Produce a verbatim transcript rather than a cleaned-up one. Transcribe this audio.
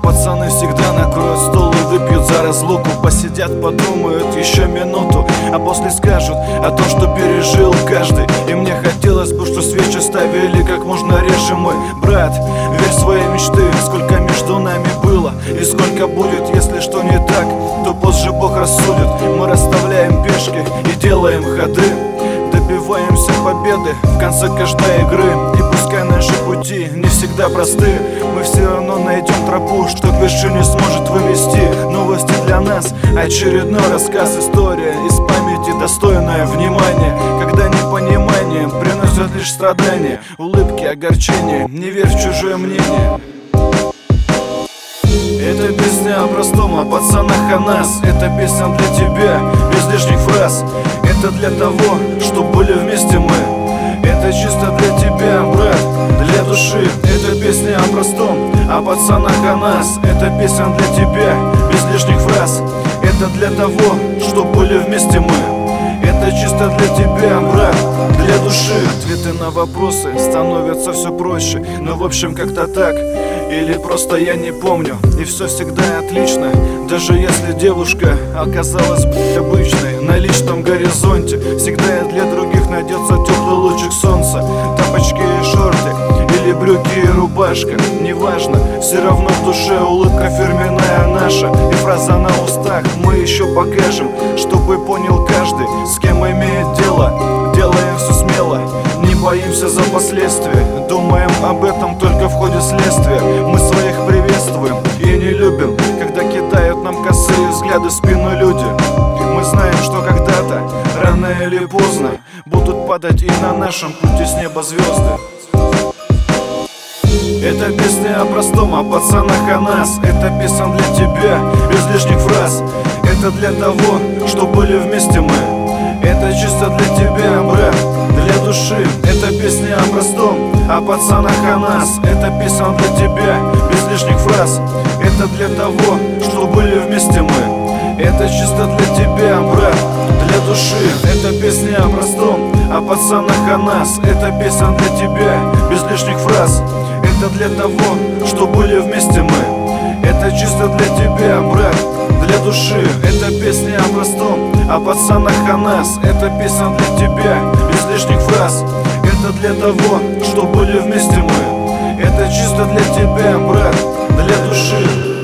пацаны всегда накроют стол и выпьют за разлуку. Посидят, подумают еще минуту, а после скажут о том, что пережил каждый. И мне хотелось бы, что свечи ставили как можно реже. Мой брат, верь в свои мечты. Сколько между нами было и сколько будет. Если что не так, то позже Бог рассудит. Мы расставляем пешки и делаем ходы, добиваемся победы в конце каждой игры. И пускай наши пути не всегда просты, мы все равно найдем тропу, что к вершине сможет вывести. Новости для нас, очередной рассказ, история из памяти, достойная внимания. Когда непонимание приносит лишь страдания, улыбки, огорчения, не верь в чужое мнение. Это песня о простом, о пацанах, о нас. Это песня для тебя, без лишних фраз. Это для того, что были вместе мы. Это чисто для тебя, брат, для души. Это песня о простом, о пацанах, о нас. Это песня для тебя, без лишних фраз. Это для того, что были вместе мы. Это чисто для тебя, брат, для души. Ответы на вопросы становятся все проще. Но в общем как-то так. Или просто я не помню, и все всегда отлично. Даже если девушка оказалась обычной, на личном горизонте всегда и для других найдется теплый лучик солнца. Тапочки и шорты, или брюки и рубашка, неважно, все равно в душе улыбка фирменная наша. И фраза на устах мы еще покажем, чтобы понял каждый, с кем имеет дело. Делаем все смело, не боимся за последствия. Думаем об этом только в ходе следствия. Мы своих приветствуем и не любим, когда кидают нам косые взгляды в спину люди. Мы знаем, что когда-то, рано или поздно, будут падать и на нашем пути с неба звезды. Это песня о простом, о пацанах, о нас. Это песня для тебя, без лишних фраз. Это для того, что были вместе мы. Это чисто для тебя, брат, для души. Это песня о простом, о пацанах, о нас. Это песня для тебя, без лишних фраз. Это для того, что были вместе мы. Это чисто для тебя, брат, для души. Это песня о простом, о пацанах, о нас. Это песня для тебя, без лишних фраз. Это для того, что были вместе мы. Это чисто для тебя, брат, для души. Это песня о простом, о пацанах, о нас. Это песня для тебя, без лишних фраз. Это для того, что были вместе мы. Это чисто для тебя, брат, для души.